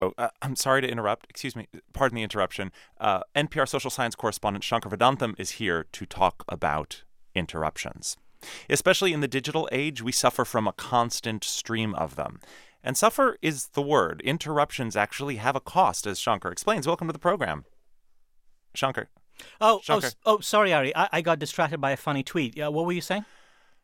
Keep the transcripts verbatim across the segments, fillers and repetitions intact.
Oh, uh, I'm sorry to interrupt. Excuse me. Pardon the interruption. Uh, N P R social science correspondent Shankar Vedantam is here to talk about interruptions. Especially in the digital age, we suffer from a constant stream of them. And suffer is the word. Interruptions actually have a cost, as Shankar explains. Welcome to the program. Shankar. Oh, Shankar. oh, oh, sorry, Ari. I, I got distracted by a funny tweet. Uh, what were you saying?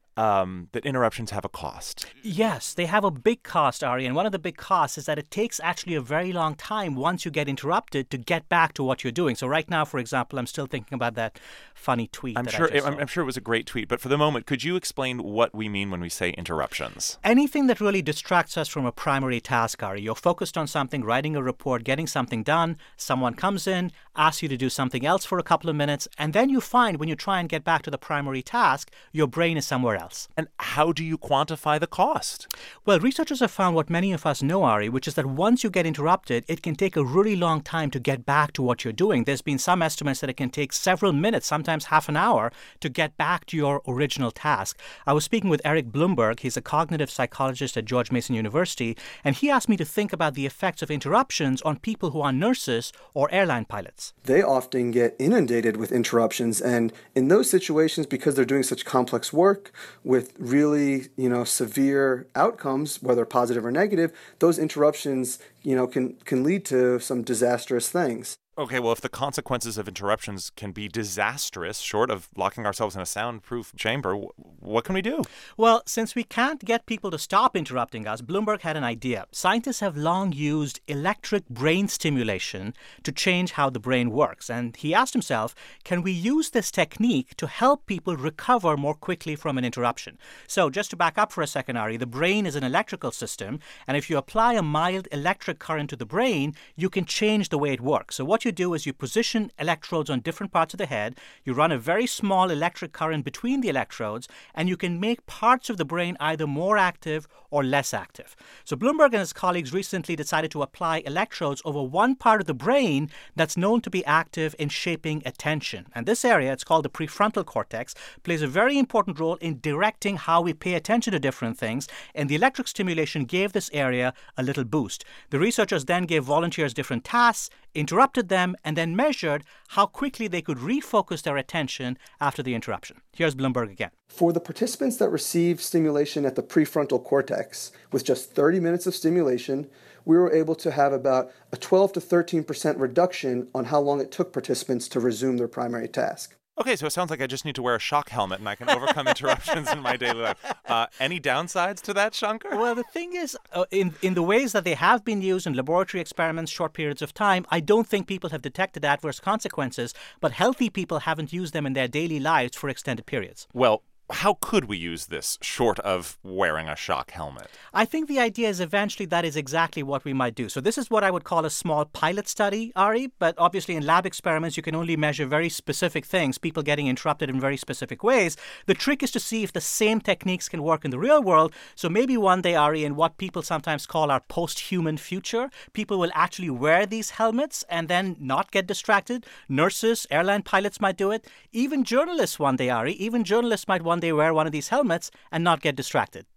Um, that interruptions have a cost. Yes, they have a big cost, Ari. And one of the big costs is that it takes actually a very long time once you get interrupted to get back to what you're doing. So right now, for example, I'm still thinking about that funny tweet. I'm that sure. I just I'm, saw. I'm sure it was a great tweet. But for the moment, could you explain what we mean when we say interruptions? Anything that really distracts us from a primary task, Ari. You're focused on something, writing a report, getting something done. Someone comes in, asks you to do something else for a couple of minutes, and then you find when you try and get back to the primary task, your brain is somewhere else. And how do you quantify the cost? Well, researchers have found what many of us know, Ari, which is that once you get interrupted, it can take a really long time to get back to what you're doing. There's been some estimates that it can take several minutes, sometimes half an hour, to get back to your original task. I was speaking with Eric Bloomberg. He's a cognitive psychologist at George Mason University, and he asked me to think about the effects of interruptions on people who are nurses or airline pilots. They often get inundated with interruptions, and in those situations, because they're doing such complex work with really you know, severe outcomes, whether positive or negative, those interruptions, you know, can, can lead to some disastrous things. Okay, well, if the consequences of interruptions can be disastrous, short of locking ourselves in a soundproof chamber, w- what can we do? Well, since we can't get people to stop interrupting us, Bloomberg had an idea. Scientists have long used electric brain stimulation to change how the brain works. And he asked himself, can we use this technique to help people recover more quickly from an interruption? So just to back up for a second, Ari, the brain is an electrical system. And if you apply a mild electric current to the brain, you can change the way it works. So what you do is you position electrodes on different parts of the head, you run a very small electric current between the electrodes, and you can make parts of the brain either more active or less active. So Bloomberg and his colleagues recently decided to apply electrodes over one part of the brain that's known to be active in shaping attention. And this area, it's called the prefrontal cortex, plays a very important role in directing how we pay attention to different things, and the electric stimulation gave this area a little boost. The researchers then gave volunteers different tasks, interrupted them, and then measured how quickly they could refocus their attention after the interruption. Here's Bloomberg again. For the participants that received stimulation at the prefrontal cortex, with just thirty minutes of stimulation, we were able to have about a twelve to thirteen percent reduction on how long it took participants to resume their primary task. Okay, so it sounds like I just need to wear a shock helmet and I can overcome interruptions in my daily life. Uh, any downsides to that, Shankar? Well, the thing is, uh, in, in the ways that they have been used in laboratory experiments, short periods of time, I don't think people have detected adverse consequences, but healthy people haven't used them in their daily lives for extended periods. Well, how could we use this short of wearing a shock helmet? I think the idea is eventually that is exactly what we might do. So this is what I would call a small pilot study, Ari, but obviously in lab experiments, you can only measure very specific things, people getting interrupted in very specific ways. The trick is to see if the same techniques can work in the real world. So maybe one day, Ari, in what people sometimes call our post-human future, people will actually wear these helmets and then not get distracted. Nurses, airline pilots might do it. Even journalists one day, Ari, even journalists might one day wear one of these helmets and not get distracted.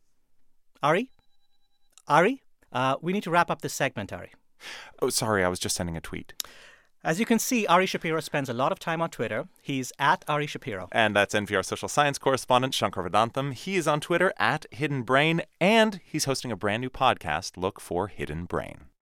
Ari? Ari? Uh, we need to wrap up this segment, Ari. Oh, sorry, I was just sending a tweet. As you can see, Ari Shapiro spends a lot of time on Twitter. He's at Ari Shapiro. And that's N P R social science correspondent Shankar Vedantam. He is on Twitter at Hidden Brain, and he's hosting a brand new podcast. Look for Hidden Brain.